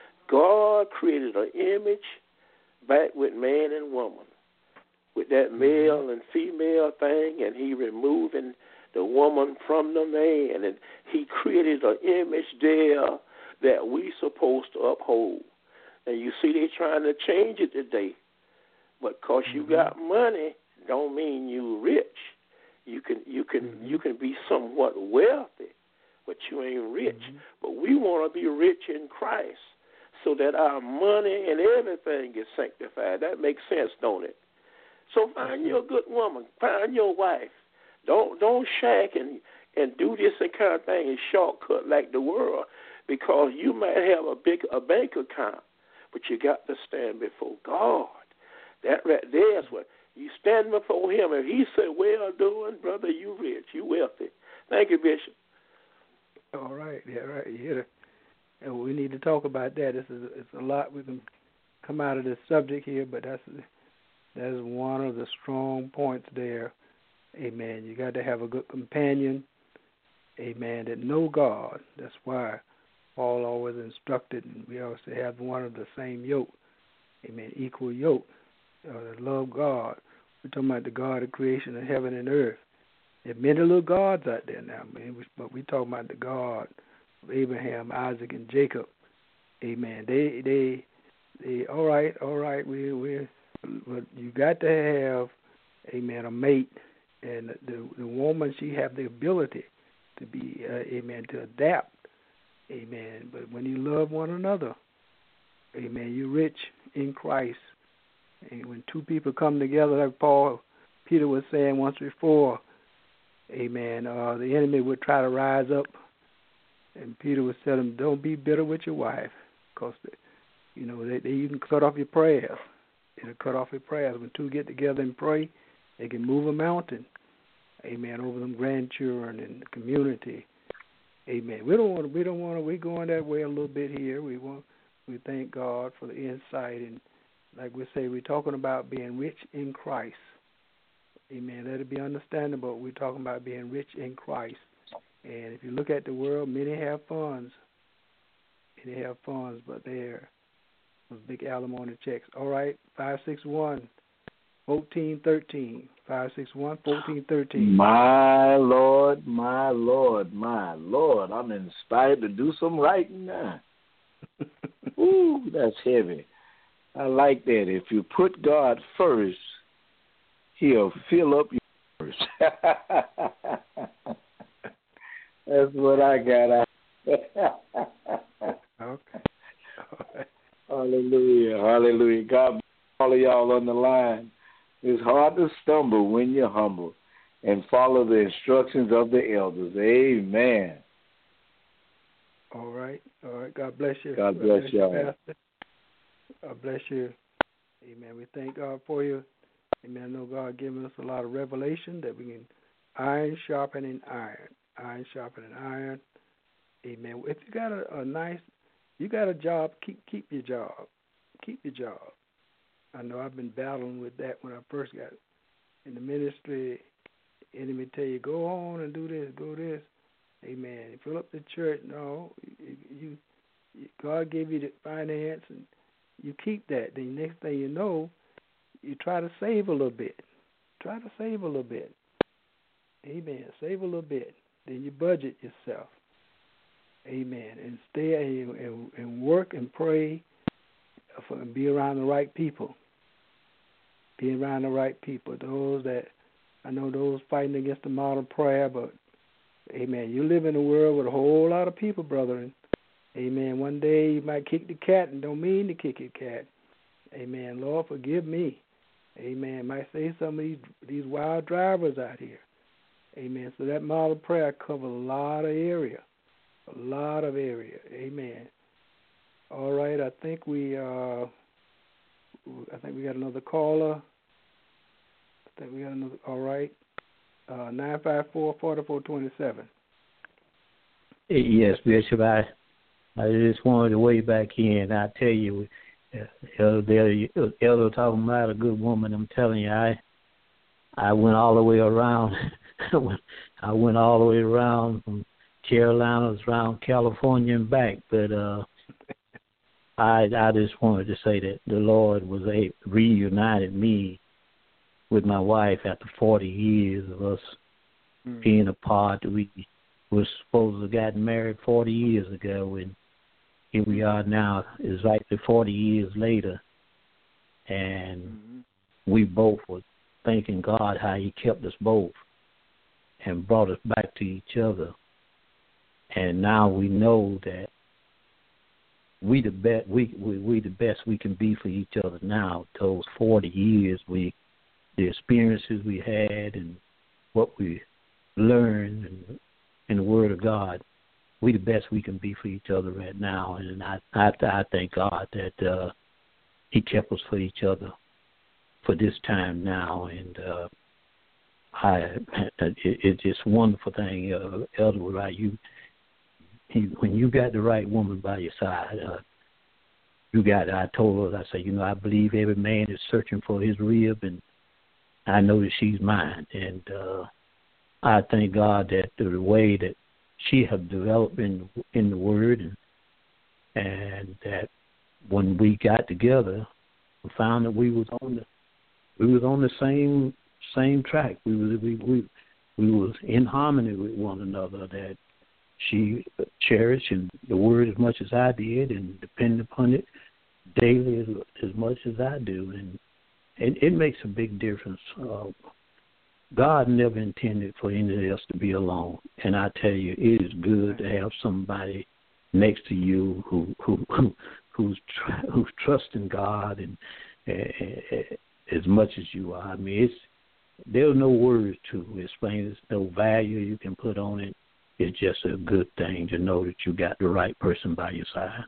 God created an image back with man and woman, with that male and female thing, and he removing the woman from the man, and he created an image there that we supposed to uphold. And you see they trying to change it today. But because you got money don't mean you rich. You can you can mm-hmm. you can be somewhat wealthy, but you ain't rich. Mm-hmm. But we want to be rich in Christ, so that our money and everything is sanctified. That makes sense, don't it? So find your good woman, find your wife. Don't don't shack and, and do this and kind of thing and shortcut like the world, because you might have a big a bank account, but you got to stand before God. That right there is what you stand before Him. If He said, "Well doing, brother, you rich, you wealthy." Thank you, Bishop. All right, yeah, right. You hear it. And we need to talk about that. This is it's a lot we can come out of this subject here, but that's that's one of the strong points there. Amen. You got to have a good companion. amen, that know God. That's why Paul always instructed, and we always have one of the same yoke, amen, equal yoke, uh, that love God. We're talking about the God of creation of heaven and earth. There are many little gods out there now, man, but we're talking about the God of Abraham, Isaac, and Jacob. Amen. They, they, they. All right, all right. We, we. But you got to have, amen, a mate, and the the woman, she have the ability to be, uh, amen, to adapt, amen. But when you love one another, amen, you're rich in Christ. And when two people come together, like Paul, Peter was saying once before, amen, uh, the enemy would try to rise up, and Peter would tell him, don't be bitter with your wife, because, you know, they, they, you can cut off your prayers. It'll cut off your prayers. When two get together and pray, they can move a mountain, amen, over them grandchildren and the community, amen. We don't want to, we don't want to, we're going that way a little bit here. We want, we thank God for the insight, and like we say, we're talking about being rich in Christ. Amen. Let it be understandable. We're talking about being rich in Christ. And if you look at the world, many have funds. Many have funds, but they're those big alimony checks. All right, five six one, one four one three. five six one, one four one three. My Lord, my Lord, my Lord. I'm inspired to do some writing now. Ooh, that's heavy. I like that. If you put God first, He'll fill up your verse. That's what I got. Okay. Right. Hallelujah. Hallelujah. God bless all of y'all on the line. It's hard to stumble when you're humble and follow the instructions of the elders. Amen. All right. All right. God bless you. God bless, bless y'all. You, Pastor. God bless you. Amen. We thank God for you. Amen. I know God giving us a lot of revelation that we can iron sharpening iron. Iron sharpening iron. Amen. If you got a, a nice, you got a job, keep keep your job. Keep your job. I know I've been battling with that when I first got in the ministry. The enemy tell you, go on and do this, go this. Amen. Fill up the church. No, you, you God gave you the finance, and you keep that. Then next thing you know, you try to save a little bit. Try to save a little bit. Amen. Save a little bit. Then you budget yourself. Amen. And stay and, and, and work and pray for, and be around the right people. Be around the right people. Those that, I know those fighting against the model prayer, but amen, you live in a world with a whole lot of people, brethren. Amen. One day you might kick the cat and don't mean to kick your cat. Amen. Lord, forgive me. Amen. Might say some of these, these wild drivers out here. Amen. So that model prayer covers a lot of area. A lot of area. Amen. All right. I think we uh I think we got another caller. I think we got another all right. Uh nine five four, four four two seven. Yes, Bishop, I I just wanted to weigh back in. I tell you, Elder, Elder talking about a good woman. I'm telling you, I I went all the way around. I went all the way around from Carolinas around California and back. But uh, I I just wanted to say that the Lord was a reunited me with my wife after forty years of us mm. being apart. We were supposed to have gotten married forty years ago, and here we are now, exactly forty years later, and mm-hmm. we both were thanking God how He kept us both and brought us back to each other. And now we know that we the best we, we we the best we can be for each other now. Those forty years, we the experiences we had and what we learned in, in the Word of God, we the best we can be for each other right now. And I I, I thank God that uh, He kept us for each other for this time now. And uh, I it, it's just a wonderful thing, uh, Elder, right? You. He, when you got the right woman by your side, uh, you got. I told her, I said, you know, I believe every man is searching for his rib, and I know that she's mine. And uh, I thank God that the way that she have developed in in the Word, and and that when we got together, we found that we was on the we was on the same same track. We was we we we was in harmony with one another. That she cherished and the Word as much as I did, and depended upon it daily as, as much as I do, and it, it makes a big difference. Uh, God never intended for anyone else to be alone, and I tell you, it is good to have somebody next to you who who, who who's tr- who's trusting God and uh, as much as you are. I mean, it's there's no words to explain. There's no value you can put on it. It's just a good thing to know that you got the right person by your side.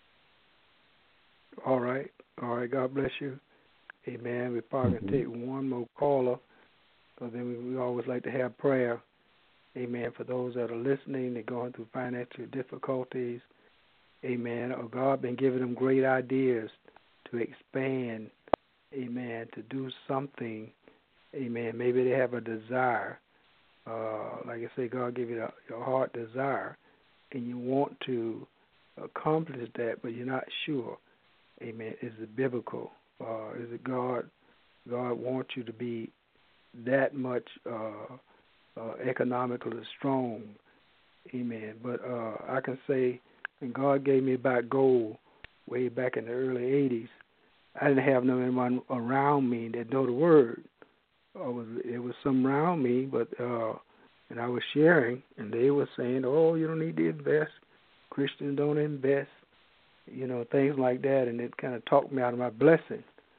All right. All right. God bless you. Amen. We're probably mm-hmm. going to take one more caller, because then we, we always like to have prayer. Amen. For those that are listening, they're going through financial difficulties. Amen. Or God been giving them great ideas to expand. Amen. To do something. Amen. Maybe they have a desire. Uh, like I say, God gave you the, your heart desire, and you want to accomplish that, but you're not sure. Amen. Is it biblical? Uh, is it God? God wants you to be that much uh, uh, economically strong. Amen. But uh, I can say, when God gave me about gold way back in the early eighties, I didn't have no anyone around me that know the Word. It was, it was some around me, but uh, and I was sharing, and they were saying, "Oh, you don't need to invest. Christians don't invest." You know, things like that, and it kind of talked me out of my blessing.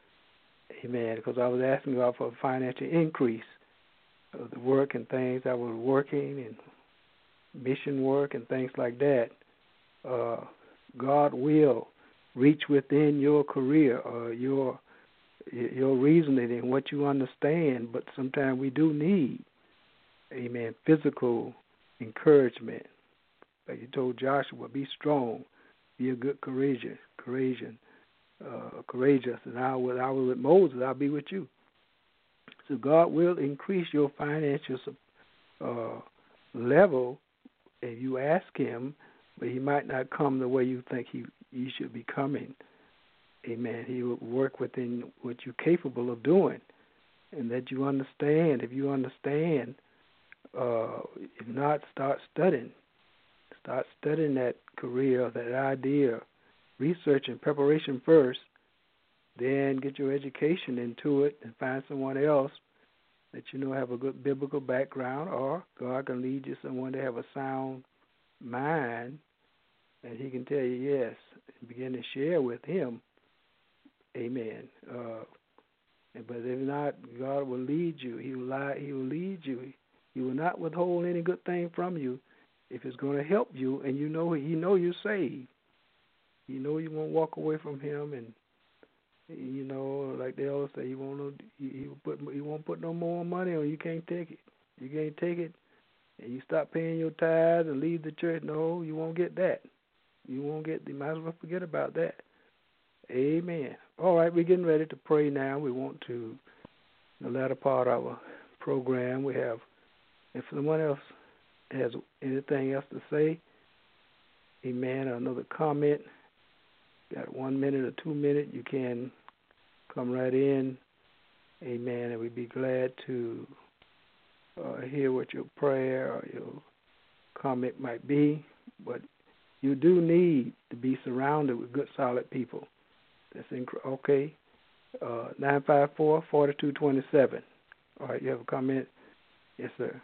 Amen. Because I was asking God for a financial increase of the work and things I was working, and mission work and things like that. Uh, God will reach within your career or your your reasoning and what you understand, but sometimes we do need, amen, physical encouragement. Like you told Joshua, be strong, be a good courageous, courageous, uh, courageous. And I was, I was with Moses, I'll be with you. So God will increase your financial uh, level if you ask Him, but He might not come the way you think He, he should be coming. Amen. He will work within what you're capable of doing, and that you understand. If you understand, uh, if not, start studying. Start studying that career, that idea, research and preparation first, then get your education into it and find someone else that you know have a good biblical background, or God can lead you someone to have a sound mind, and He can tell you yes, and begin to share with Him. Amen. Uh, but if not, God will lead you. He will lie, He will lead you. He will not withhold any good thing from you if it's going to help you, and you know He know you're saved. You know you won't walk away from Him, and you know, like they always say, He won't He, he will put He won't put no more money on you. You can't take it. You can't take it, and you stop paying your tithes and leave the church. No, you won't get that. You won't get. You might as well forget about that. Amen. All right, we're getting ready to pray now. We want to, in the latter part of our program, we have, if someone else has anything else to say, amen, or another comment, got one minute or two minutes, you can come right in, amen, and we'd be glad to uh, hear what your prayer or your comment might be. But you do need to be surrounded with good, solid people. That's inc- okay. Uh, nine five four, four two two seven. All right, you have a comment? Yes, sir.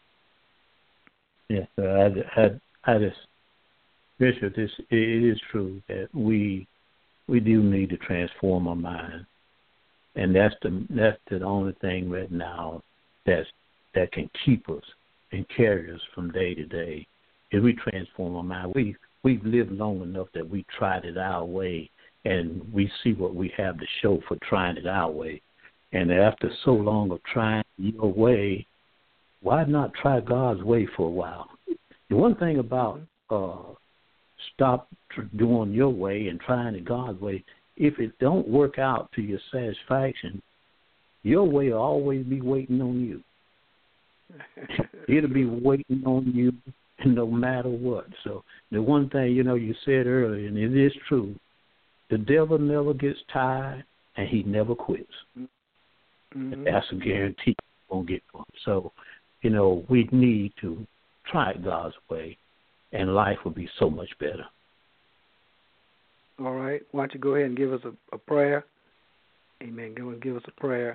Yes, sir. I, I, I just, Bishop, this, it is true that we we do need to transform our mind, and that's the that's the only thing right now that's that can keep us and carry us from day to day. If we transform our mind, we we've lived long enough that we tried it our way, and we see what we have to show for trying it our way. And after so long of trying your way, why not try God's way for a while? The one thing about uh, stop doing your way and trying it God's way, if it don't work out to your satisfaction, your way will always be waiting on you. It'll be waiting on you no matter what. So the one thing, you know, you said earlier, and it is true, the devil never gets tired and he never quits. Mm-hmm. That's a guarantee he won't get one. So, you know, we need to try it God's way, and life will be so much better. All right. Why don't you go ahead and give us a, a prayer? Amen. Go and give us a prayer.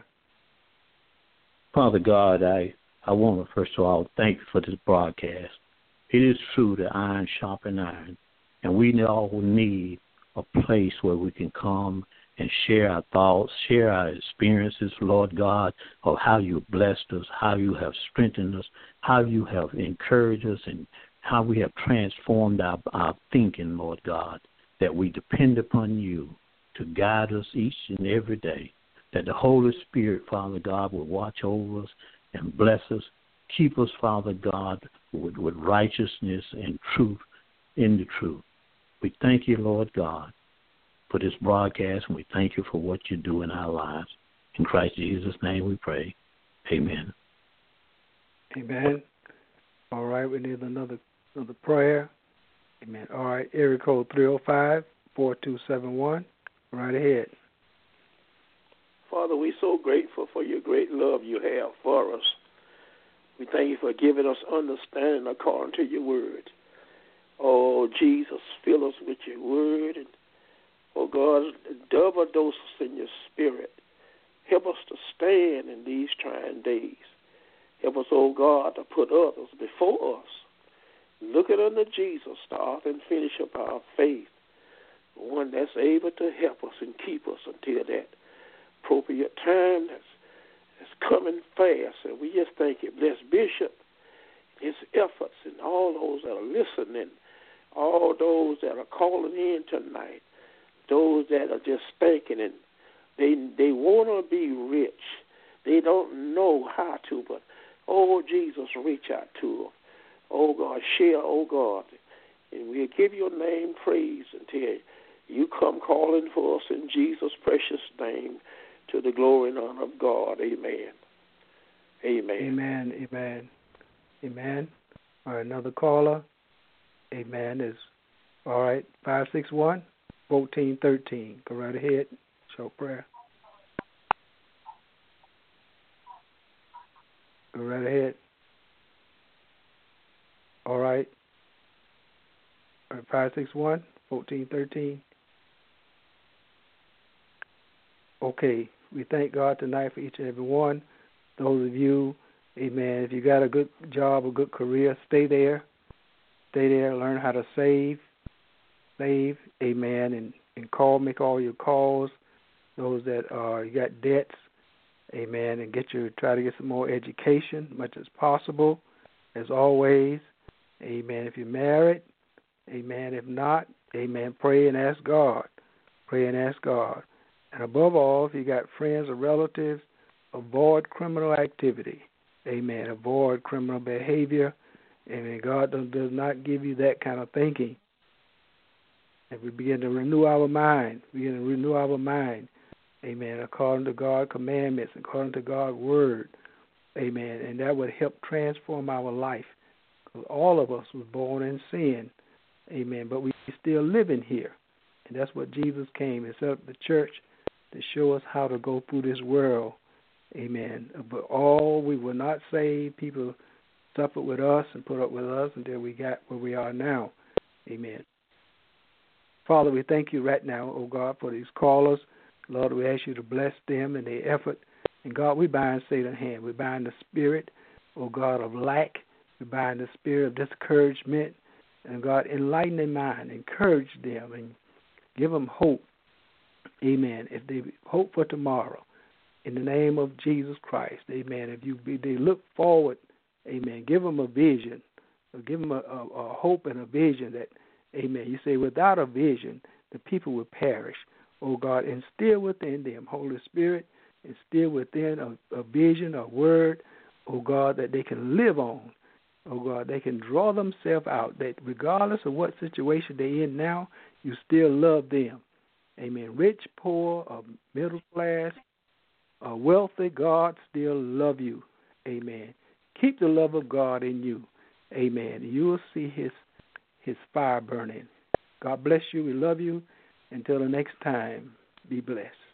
Father God, I, I want to first of all thank you for this broadcast. It is true that iron sharpens iron, and we all need a place where we can come and share our thoughts, share our experiences, Lord God, of how you blessed us, how you have strengthened us, how you have encouraged us, and how we have transformed our, our thinking, Lord God, that we depend upon you to guide us each and every day, that the Holy Spirit, Father God, will watch over us and bless us, keep us, Father God, with, with righteousness and truth in the truth. We thank you, Lord God, for this broadcast, and we thank you for what you do in our lives. In Christ Jesus' name we pray. Amen. Amen. All right, we need another another prayer. Amen. All right, area code three oh five, four two seven one. Right ahead. Father, we're so grateful for your great love you have for us. We thank you for giving us understanding according to your word. Oh, Jesus, fill us with your word. And, oh, God, double dose us in your spirit. Help us to stand in these trying days. Help us, oh, God, to put others before us. Looking unto Jesus, the author and finisher of our faith, one that's able to help us and keep us until that appropriate time that's, that's coming fast. And we just thank you. Bless Bishop, his efforts, and all those that are listening, all those that are calling in tonight, those that are just thinking and they they want to be rich. They don't know how to, but, oh, Jesus, reach out to them. Oh, God, share, oh, God. And we'll give your name praise until you come calling for us in Jesus' precious name to the glory and honor of God. Amen. Amen. Amen. Amen. Amen. All right, another caller. Amen. Is all right, five six one, one four one three. Go right ahead. Short prayer. Go right ahead. All right. All right, five six one, one four one three. Okay. We thank God tonight for each and every one. Those of you, amen, if you got a good job, a good career, stay there. Stay there, learn how to save, save, amen, and, and call, make all your calls. Those that are, you got debts, amen, and get your, try to get some more education, much as possible, as always, amen. If you're married, amen. If not, amen, pray and ask God. Pray and ask God. And above all, if you got friends or relatives, avoid criminal activity. Amen. Avoid criminal behavior. Amen. God does not give you that kind of thinking. And we begin to renew our mind. We begin to renew our mind. Amen. According to God's commandments, according to God's word. Amen. And that would help transform our life. Because all of us was born in sin. Amen. But we still living here. And that's what Jesus came and set up the church to show us how to go through this world. Amen. But all we were not saved. People suffered with us and put up with us until we got where we are now. Amen. Father, we thank you right now, oh God, for these callers. Lord, we ask you to bless them and their effort. And God, we bind Satan's hand. We bind the spirit, oh God, of lack. We bind the spirit of discouragement. And God, enlighten their mind, encourage them, and give them hope. Amen. If they hope for tomorrow, in the name of Jesus Christ, amen. If you be, they look forward, amen. Give them a vision, or give them a, a, a hope and a vision that, amen. You say without a vision, the people will perish. Oh God, instill within them, Holy Spirit, instill within a, a vision, a word, oh God, that they can live on. Oh God, they can draw themselves out. That regardless of what situation they're in now, you still love them. Amen. Rich, poor, or middle class, or wealthy, God still love you. Amen. Keep the love of God in you. Amen. You will see his his fire burning. God bless you. We love you. Until the next time, be blessed.